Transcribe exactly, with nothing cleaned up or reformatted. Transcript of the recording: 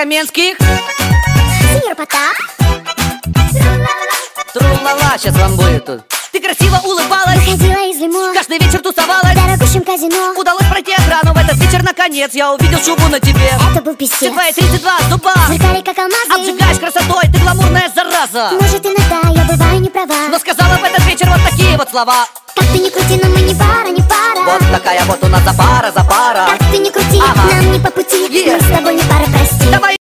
Каменских. Сеньор Потап. Тру-ла-ла, сейчас вам будет тут. Ты красиво улыбалась, Выходила из лимон, каждый вечер тусовалась. в дорогущем казино. Удалось пройти охрану, в этот вечер наконец я увидел шубу на тебе. Это был писец. Все твои тридцать два зуба Сверкали как алмазы. обжигаешь красотой, ты гламурная зараза. Может, иногда я бываю не права, Но сказала в этот вечер вот такие вот слова. как ты не крути, но мы не пара, не пара. Вот такая вот у нас за пара, за пара. Как ты не крути, Ага. нам не по пути, Yeah. мы с тобой не пара.